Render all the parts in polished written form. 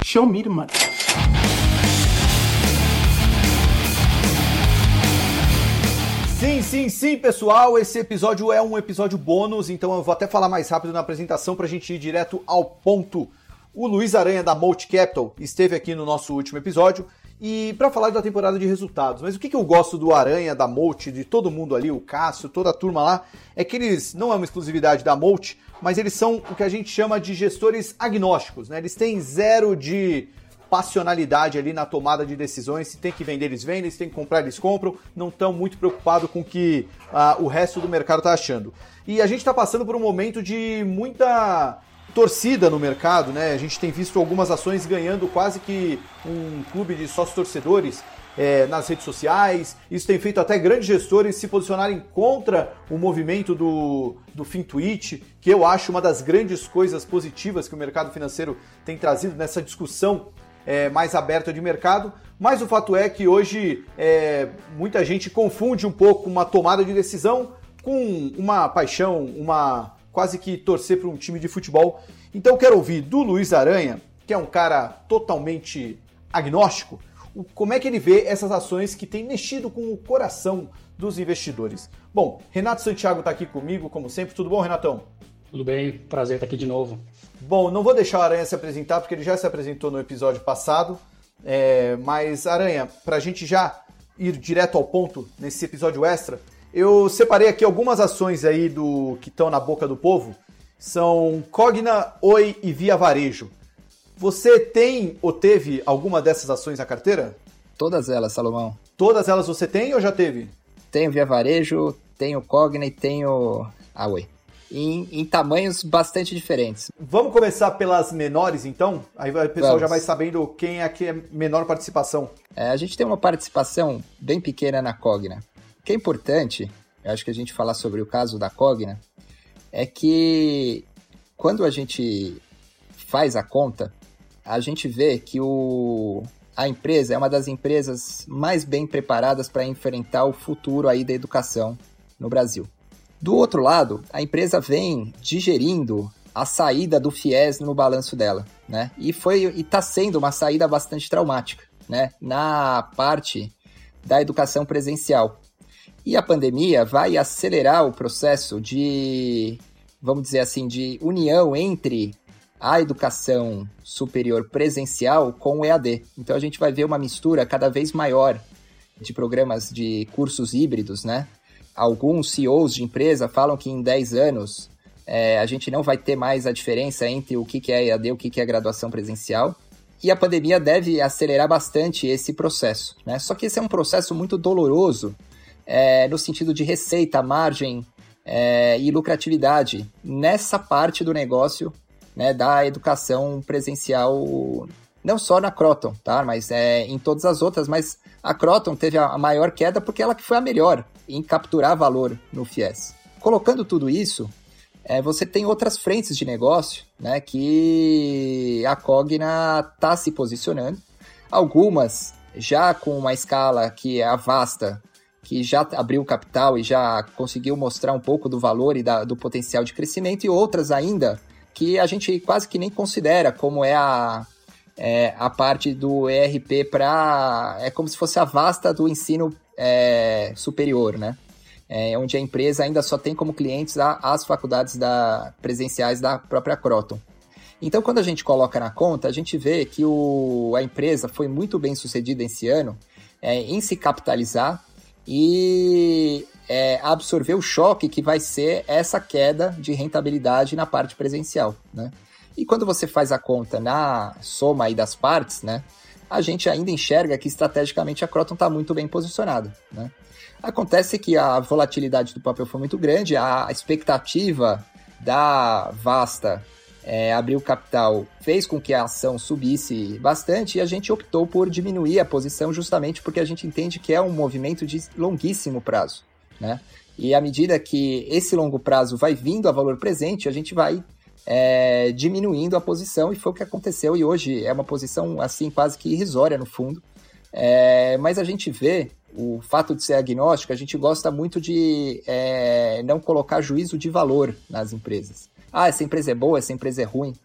Show me the money. Sim, pessoal, esse episódio é um episódio bônus, então eu vou até falar mais rápido na apresentação pra gente ir direto ao ponto. O Luiz Aranha da Molt Capital esteve aqui no nosso último episódio e para falar da temporada de resultados. Mas o que eu gosto do Aranha, da Molt, de todo mundo ali, o Cássio, toda a turma lá, é que eles não é uma exclusividade da Molt, mas eles são o que a gente chama de gestores agnósticos, né? Eles têm zero de passionalidade ali na tomada de decisões. Se tem que vender, eles vendem, se tem que comprar, eles compram. Não estão muito preocupados com o que o resto do mercado está achando. E a gente está passando por um momento de muita torcida no mercado, né? A gente tem visto algumas ações ganhando quase que um clube de sócios torcedores nas redes sociais. Isso tem feito até grandes gestores se posicionarem contra o movimento do FinTwitch, que eu acho uma das grandes coisas positivas que o mercado financeiro tem trazido nessa discussão mais aberta de mercado, mas o fato é que hoje muita gente confunde um pouco uma tomada de decisão com uma paixão, uma quase que torcer para um time de futebol. Então eu quero ouvir do Luiz Aranha, que é um cara totalmente agnóstico, como é que ele vê essas ações que têm mexido com o coração dos investidores. Bom, Renato Santiago está aqui comigo, como sempre. Tudo bom, Renatão? Tudo bem, prazer estar aqui de novo. Bom, não vou deixar o Aranha se apresentar, porque ele já se apresentou no episódio passado, mas Aranha, para a gente já ir direto ao ponto nesse episódio extra, eu separei aqui algumas ações aí que estão na boca do povo, são Cogna, Oi e Via Varejo. Você tem ou teve alguma dessas ações na carteira? Todas elas, Salomão. Todas elas você tem ou já teve? Tenho Via Varejo, tenho Cogna e tenho a Oi. Em tamanhos bastante diferentes. Vamos começar pelas menores, então? Aí o pessoal já vai sabendo quem é que é menor participação. A gente tem uma participação bem pequena na Cogna. O que é importante, eu acho que a gente falar sobre o caso da Cogna, é que quando a gente faz a conta, a gente vê que a empresa é uma das empresas mais bem preparadas para enfrentar o futuro aí da educação no Brasil. Do outro lado, a empresa vem digerindo a saída do FIES no balanço dela, né? E está sendo uma saída bastante traumática, né? Na parte da educação presencial. E a pandemia vai acelerar o processo de, vamos dizer assim, de união entre a educação superior presencial com o EAD. Então a gente vai ver uma mistura cada vez maior de programas de cursos híbridos, né? Alguns CEOs de empresa falam que em 10 anos a gente não vai ter mais a diferença entre o que é EAD e o que é graduação presencial. E a pandemia deve acelerar bastante esse processo, né? Só que esse é um processo muito doloroso no sentido de receita, margem e lucratividade nessa parte do negócio, né, da educação presencial, não só na Kroton, tá? Mas em todas as outras, mas a Kroton teve a maior queda porque ela que foi a melhor em capturar valor no FIES. Colocando tudo isso, você tem outras frentes de negócio, né, que a Cogna está se posicionando, algumas já com uma escala que é a Vasta, que já abriu capital e já conseguiu mostrar um pouco do valor e do potencial de crescimento, e outras ainda que a gente quase que nem considera como a parte do ERP é como se fosse a Vasta do ensino superior, né? Onde a empresa ainda só tem como clientes as faculdades presenciais da própria Kroton. Então, quando a gente coloca na conta, a gente vê que a empresa foi muito bem sucedida esse ano em se capitalizar e absorver o choque que vai ser essa queda de rentabilidade na parte presencial, né? E quando você faz a conta na soma aí das partes, né, a gente ainda enxerga que estrategicamente a Kroton está muito bem posicionada, né? Acontece que a volatilidade do papel foi muito grande, a expectativa da Vasta abrir o capital fez com que a ação subisse bastante e a gente optou por diminuir a posição justamente porque a gente entende que é um movimento de longuíssimo prazo, né? E à medida que esse longo prazo vai vindo a valor presente, a gente vai diminuindo a posição, e foi o que aconteceu, e hoje é uma posição assim quase que irrisória no fundo, mas a gente vê o fato de ser agnóstico, a gente gosta muito de não colocar juízo de valor nas empresas. Essa empresa é boa, essa empresa é ruim.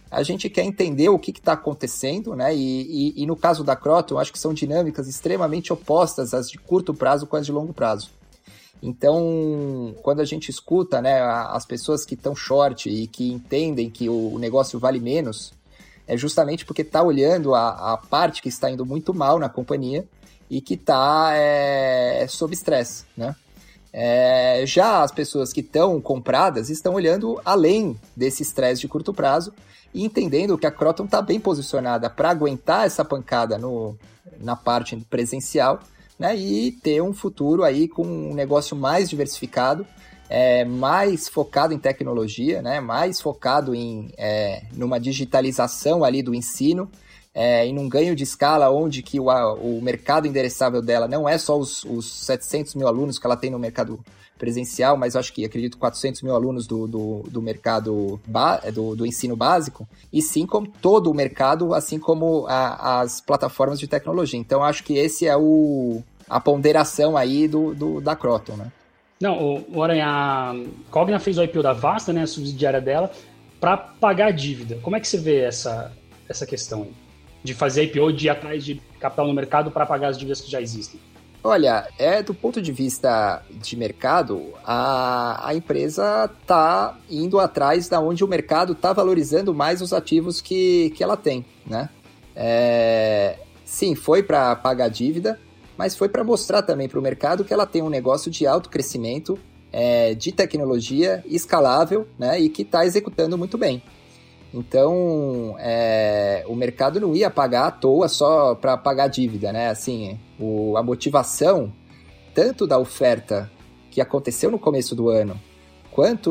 a gente quer entender o que está acontecendo, né? E no caso da Kroton, eu acho que são dinâmicas extremamente opostas, as de curto prazo com as de longo prazo. Então, quando a gente escuta, né, as pessoas que estão short e que entendem que o negócio vale menos, é justamente porque está olhando a parte que está indo muito mal na companhia e que está sob estresse, né? Já as pessoas que estão compradas estão olhando além desse estresse de curto prazo e entendendo que a Kroton está bem posicionada para aguentar essa pancada na parte presencial, né, e ter um futuro aí com um negócio mais diversificado, mais focado em tecnologia, né, mais focado numa digitalização ali do ensino, e num ganho de escala onde que o mercado endereçável dela não é só os 700 mil alunos que ela tem no mercado presencial, mas acredito 400 mil alunos do mercado do ensino básico, e sim como todo o mercado, assim como as plataformas de tecnologia. Então, acho que esse é a ponderação aí da Kroton, né? Não, o Aranha, a Cogna fez o IPO da Vasta, né, a subsidiária dela, para pagar a dívida. Como é que você vê essa questão aí? De fazer IPO, de ir atrás de capital no mercado para pagar as dívidas que já existem? Olha, do ponto de vista de mercado, a empresa está indo atrás da onde o mercado está valorizando mais os ativos que ela tem, né? Sim, foi para pagar a dívida, mas foi para mostrar também para o mercado que ela tem um negócio de alto crescimento, de tecnologia escalável, né? E que está executando muito bem. Então, o mercado não ia pagar à toa só para pagar a dívida, né? Assim, a motivação, tanto da oferta que aconteceu no começo do ano, quanto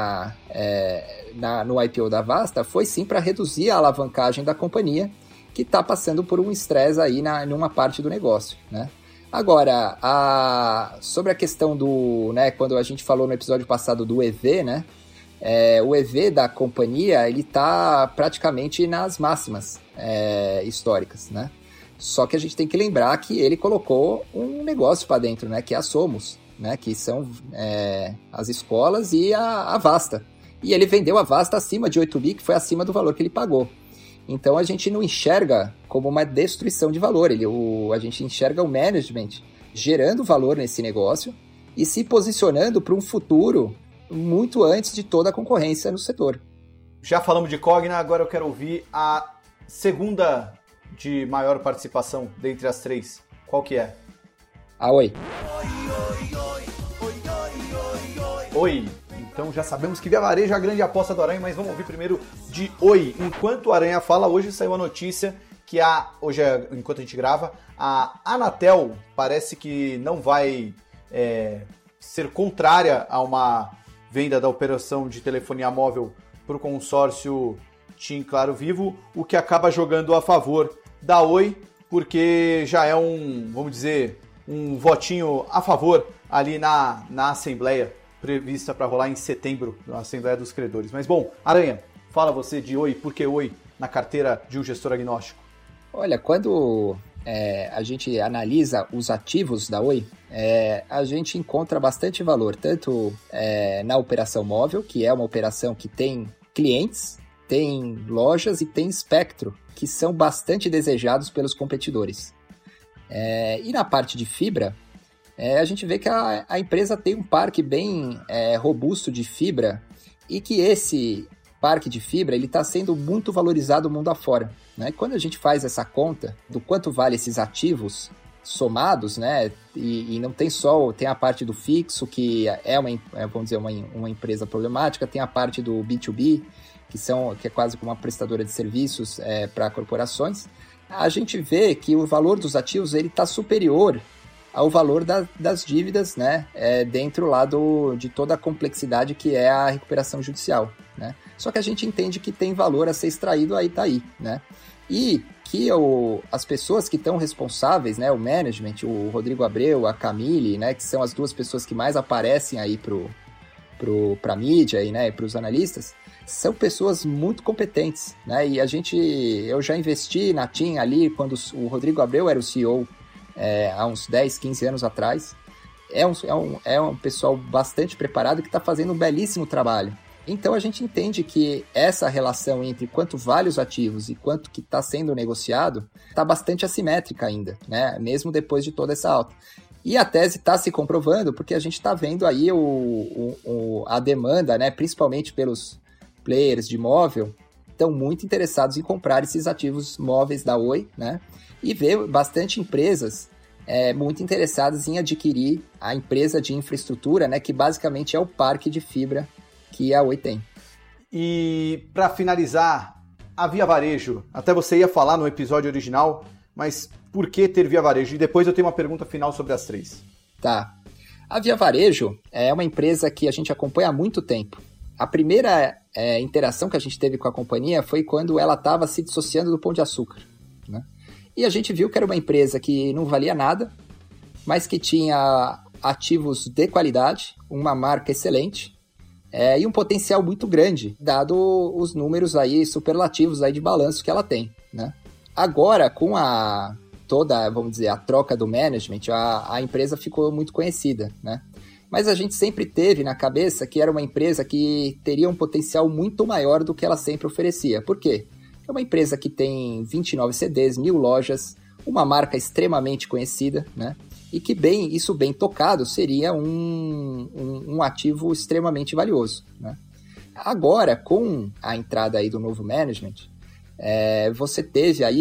no IPO da Vasta, foi sim para reduzir a alavancagem da companhia, que está passando por um estresse aí numa parte do negócio, né? Agora, sobre a questão né, quando a gente falou no episódio passado do EV, né? O EV da companhia, ele está praticamente nas máximas históricas, né? Só que a gente tem que lembrar que ele colocou um negócio para dentro, né? Que é a Somos, né? Que são as escolas e a Vasta. E ele vendeu a Vasta acima de 8 bi, que foi acima do valor que ele pagou. Então a gente não enxerga como uma destruição de valor. A gente enxerga o management gerando valor nesse negócio e se posicionando para um futuro muito antes de toda a concorrência no setor. Já falamos de Cogna, agora eu quero ouvir a segunda de maior participação dentre as três. Qual que é? A Oi. Oi. Então já sabemos que Via Varejo é a grande aposta do Aranha, mas vamos ouvir primeiro de Oi. Enquanto o Aranha fala, hoje saiu a notícia que enquanto a gente grava, a Anatel parece que não vai ser contrária a uma venda da operação de telefonia móvel para o consórcio TIM Claro Vivo, o que acaba jogando a favor da Oi, porque já é vamos dizer, um votinho a favor ali na Assembleia, prevista para rolar em setembro, na Assembleia dos Credores. Mas bom, Aranha, fala você de Oi, por que Oi na carteira de um gestor agnóstico? Olha, quando a gente analisa os ativos da Oi, a gente encontra bastante valor, tanto na operação móvel, que é uma operação que tem clientes, tem lojas e tem espectro, que são bastante desejados pelos competidores. E na parte de fibra, a gente vê que a empresa tem um parque bem robusto de fibra e que esse parque de fibra está sendo muito valorizado mundo afora, né? Quando a gente faz essa conta do quanto vale esses ativos somados, né? E não tem tem a parte do fixo, que vamos dizer, uma empresa problemática, tem a parte do B2B, que é quase como uma prestadora de serviços para corporações. A gente vê que o valor dos ativos está superior ao valor das dívidas, né? Dentro lá de toda a complexidade que é a recuperação judicial, né? Só que a gente entende que tem valor a ser extraído aí, né? E que as pessoas que estão responsáveis, né? O management, o Rodrigo Abreu, a Camille, né? Que são as duas pessoas que mais aparecem aí pra mídia e, né? Para os analistas, são pessoas muito competentes, né? E eu já investi na TIM ali quando o Rodrigo Abreu era o CEO, há uns 10, 15 anos atrás. É um pessoal bastante preparado que está fazendo um belíssimo trabalho. Então a gente entende que essa relação entre quanto vale os ativos e quanto que está sendo negociado está bastante assimétrica ainda, né? Mesmo depois de toda essa alta. E a tese está se comprovando porque a gente está vendo aí a demanda, né? Principalmente pelos players de imóvel, estão muito interessados em comprar esses ativos móveis da Oi, né? E ver bastante empresas muito interessadas em adquirir a empresa de infraestrutura, né? Que basicamente é o parque de fibra que a Oi tem. E para finalizar, a Via Varejo, até você ia falar no episódio original, mas por que ter Via Varejo? E depois eu tenho uma pergunta final sobre as três. Tá. A Via Varejo é uma empresa que a gente acompanha há muito tempo. A primeira interação que a gente teve com a companhia foi quando ela estava se dissociando do Pão de Açúcar, né? E a gente viu que era uma empresa que não valia nada, mas que tinha ativos de qualidade, uma marca excelente, e um potencial muito grande, dado os números aí superlativos aí de balanço que ela tem, né? Agora, com toda, vamos dizer, a troca do management, a empresa ficou muito conhecida, né? Mas a gente sempre teve na cabeça que era uma empresa que teria um potencial muito maior do que ela sempre oferecia. Por quê? É uma empresa que tem 29 CDs, 1.000 lojas, uma marca extremamente conhecida, né? E que isso bem tocado seria um ativo extremamente valioso, né? Agora, com a entrada aí do novo management, você teve aí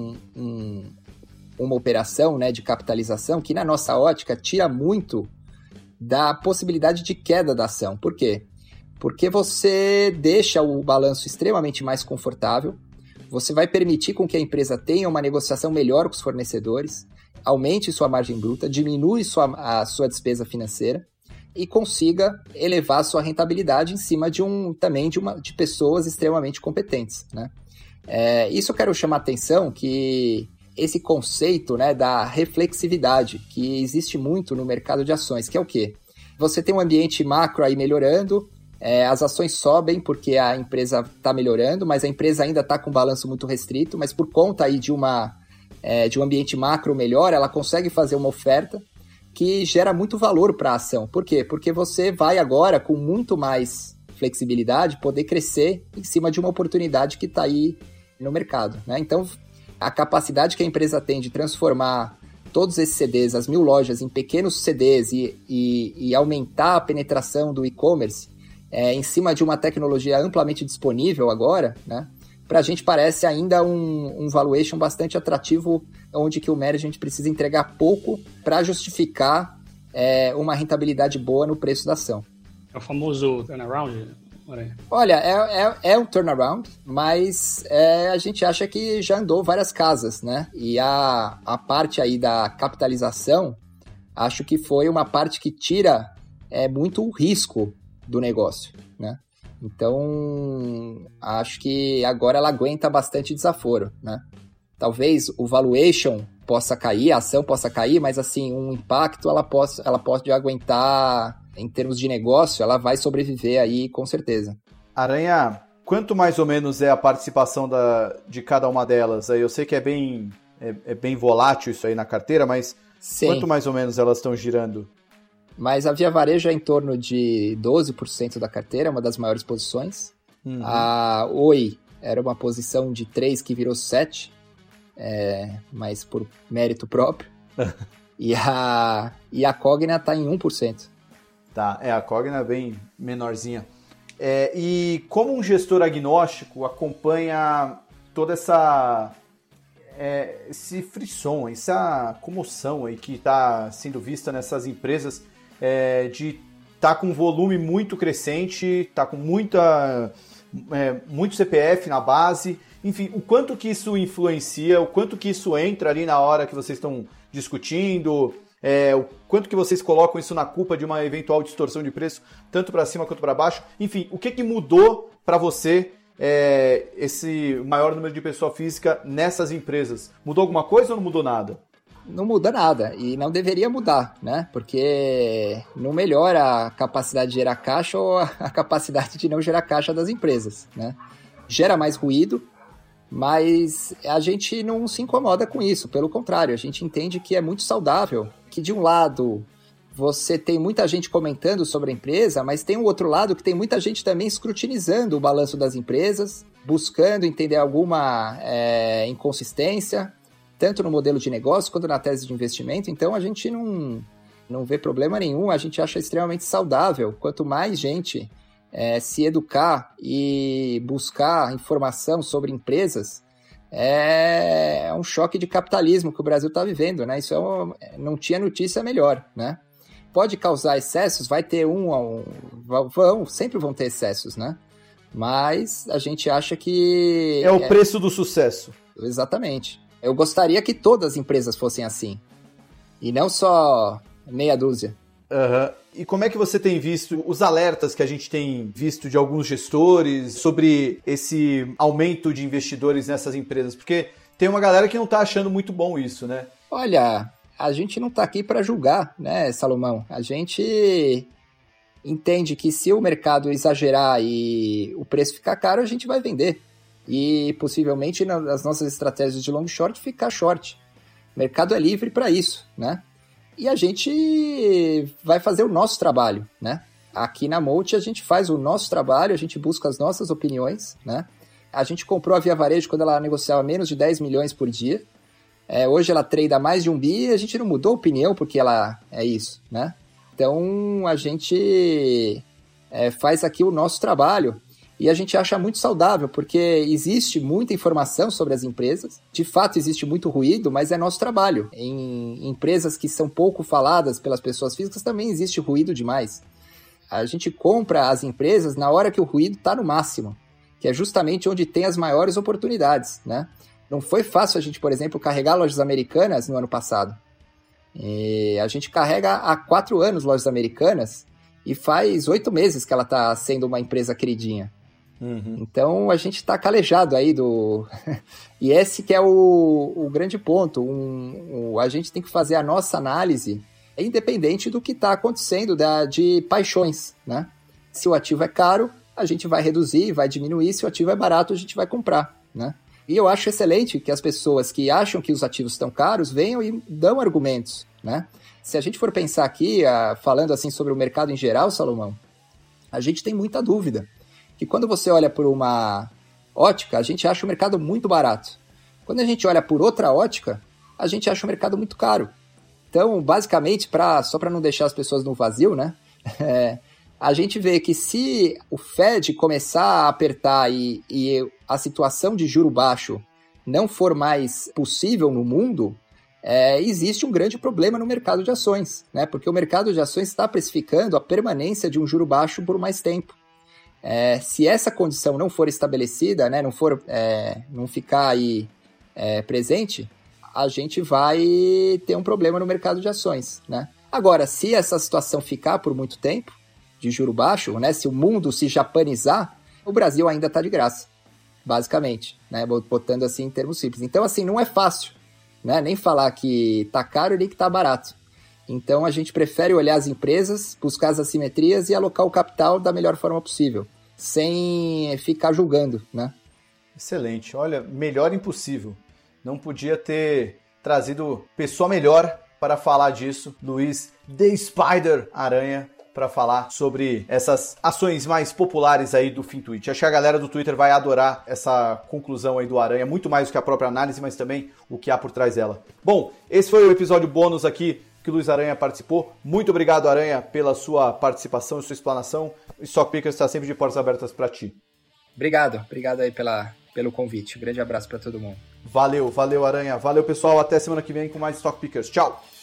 uma operação, né, de capitalização que, na nossa ótica, tira muito da possibilidade de queda da ação. Por quê? Porque você deixa o balanço extremamente mais confortável, você vai permitir com que a empresa tenha uma negociação melhor com os fornecedores, aumente sua margem bruta, diminui a sua despesa financeira e consiga elevar a sua rentabilidade em cima de pessoas extremamente competentes, né? Isso eu quero chamar a atenção que esse conceito, né, da reflexividade que existe muito no mercado de ações, que é o quê? Você tem um ambiente macro aí melhorando, as ações sobem porque a empresa está melhorando, mas a empresa ainda está com um balanço muito restrito, mas por conta aí de um ambiente macro melhor, ela consegue fazer uma oferta que gera muito valor para a ação. Por quê? Porque você vai agora, com muito mais flexibilidade, poder crescer em cima de uma oportunidade que está aí no mercado, né? Então, a capacidade que a empresa tem de transformar todos esses CDs, as 1.000 lojas, em pequenos CDs e aumentar a penetração do e-commerce em cima de uma tecnologia amplamente disponível agora, né? Para a gente parece ainda um valuation bastante atrativo, onde que o management precisa entregar pouco para justificar uma rentabilidade boa no preço da ação. É o famoso turnaround? Olha, é um turnaround, mas a gente acha que já andou várias casas, né? E a parte aí da capitalização, acho que foi uma parte que tira muito o risco do negócio, né? Então, acho que agora ela aguenta bastante desaforo, né? Talvez o valuation possa cair, a ação possa cair, mas assim, um impacto ela pode aguentar em termos de negócio, ela vai sobreviver aí com certeza. Aranha, quanto mais ou menos é a participação de cada uma delas? Eu sei que é bem volátil isso aí na carteira, mas sim, quanto mais ou menos elas estão girando? Mas a Via Varejo é em torno de 12% da carteira, uma das maiores posições. Uhum. A Oi era uma posição de 3 que virou 7, mas por mérito próprio. e a Cogna está em 1%. Tá, a Cogna é bem menorzinha. E como um gestor agnóstico acompanha toda esse frisson, essa comoção aí que está sendo vista nessas empresas, de estar com um volume muito crescente, tá com muito CPF na base, enfim, o quanto que isso influencia, o quanto que isso entra ali na hora que vocês estão discutindo, o quanto que vocês colocam isso na culpa de uma eventual distorção de preço, tanto para cima quanto para baixo, enfim, o que mudou para você esse maior número de pessoa física nessas empresas? Mudou alguma coisa ou não mudou nada? Não muda nada, e não deveria mudar, né? Porque não melhora a capacidade de gerar caixa ou a capacidade de não gerar caixa das empresas, né? Gera mais ruído, mas a gente não se incomoda com isso, pelo contrário, a gente entende que é muito saudável, que de um lado você tem muita gente comentando sobre a empresa, mas tem um outro lado que tem muita gente também escrutinizando o balanço das empresas, buscando entender alguma inconsistência, tanto no modelo de negócio quanto na tese de investimento. Então, a gente não vê problema nenhum, a gente acha extremamente saudável. Quanto mais gente se educar e buscar informação sobre empresas, é um choque de capitalismo que o Brasil está vivendo, né? Isso não tinha notícia melhor, né? Pode causar excessos, vai ter sempre vão ter excessos, né? Mas a gente acha que... É o preço do sucesso. Exatamente. Eu gostaria que todas as empresas fossem assim, e não só meia dúzia. Uhum. E como é que você tem visto os alertas que a gente tem visto de alguns gestores sobre esse aumento de investidores nessas empresas? Porque tem uma galera que não está achando muito bom isso, né? Olha, a gente não está aqui para julgar, né, Salomão? A gente entende que se o mercado exagerar e o preço ficar caro, a gente vai vender. E possivelmente nas nossas estratégias de long short, ficar short. O mercado é livre para isso, né? E a gente vai fazer o nosso trabalho, né? Aqui na Molt a gente faz o nosso trabalho, a gente busca as nossas opiniões, né? A gente comprou a Via Varejo quando ela negociava menos de 10 milhões por dia. Hoje ela trade mais de 1 bi e a gente não mudou a opinião porque ela é isso, né? Então a gente faz aqui o nosso trabalho e a gente acha muito saudável porque existe muita informação sobre as empresas. De fato existe muito ruído, mas é nosso trabalho. Em empresas que são pouco faladas pelas pessoas físicas também existe ruído demais. A gente compra as empresas na hora que o ruído está no máximo, que é justamente onde tem as maiores oportunidades, né? Não foi fácil a gente, por exemplo, carregar Lojas Americanas no ano passado. E a gente carrega há 4 anos Lojas Americanas e faz 8 meses que ela está sendo uma empresa queridinha. Uhum. Então a gente está calejado aí e esse que é o grande ponto. A gente tem que fazer a nossa análise independente do que está acontecendo de paixões, né? Se o ativo é caro, a gente vai reduzir, vai diminuir. Se o ativo é barato, a gente vai comprar, né? E eu acho excelente que as pessoas que acham que os ativos estão caros venham e dão argumentos, né? Se a gente for pensar aqui, falando assim sobre o mercado em geral, Salomão, a gente tem muita dúvida. Que quando você olha por uma ótica, a gente acha o mercado muito barato. Quando a gente olha por outra ótica, a gente acha o mercado muito caro. Então, basicamente, só para não deixar as pessoas no vazio, né? A gente vê que se o Fed começar a apertar e a situação de juro baixo não for mais possível no mundo, existe um grande problema no mercado de ações, né? Porque o mercado de ações está precificando a permanência de um juro baixo por mais tempo. Se essa condição não for estabelecida, né, não ficar aí presente, a gente vai ter um problema no mercado de ações, né? Agora, se essa situação ficar por muito tempo, de juro baixo, né, se o mundo se japanizar, o Brasil ainda está de graça, basicamente, né, botando assim em termos simples. Então, assim, não é fácil, né, nem falar que está caro nem que está barato. Então, a gente prefere olhar as empresas, buscar as assimetrias e alocar o capital da melhor forma possível, sem ficar julgando, né? Excelente. Olha, melhor impossível. Não podia ter trazido pessoa melhor para falar disso, Luiz The Spider Aranha, para falar sobre essas ações mais populares aí do FinTwitch. Acho que a galera do Twitter vai adorar essa conclusão aí do Aranha, muito mais do que a própria análise, mas também o que há por trás dela. Bom, esse foi o episódio bônus aqui que o Luiz Aranha participou. Muito obrigado, Aranha, pela sua participação e sua explanação. O Stock Pickers está sempre de portas abertas para ti. Obrigado aí pelo convite. Um grande abraço para todo mundo. Valeu, Aranha. Valeu, pessoal. Até semana que vem com mais Stock Pickers. Tchau!